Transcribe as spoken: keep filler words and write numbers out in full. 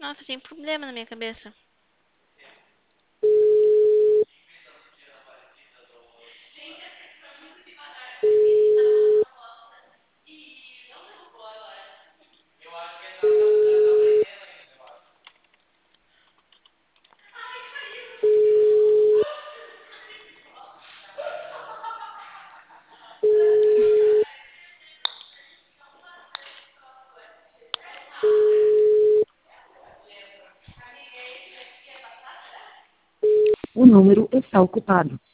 Nossa, tem problema na minha cabeça. O número está ocupado.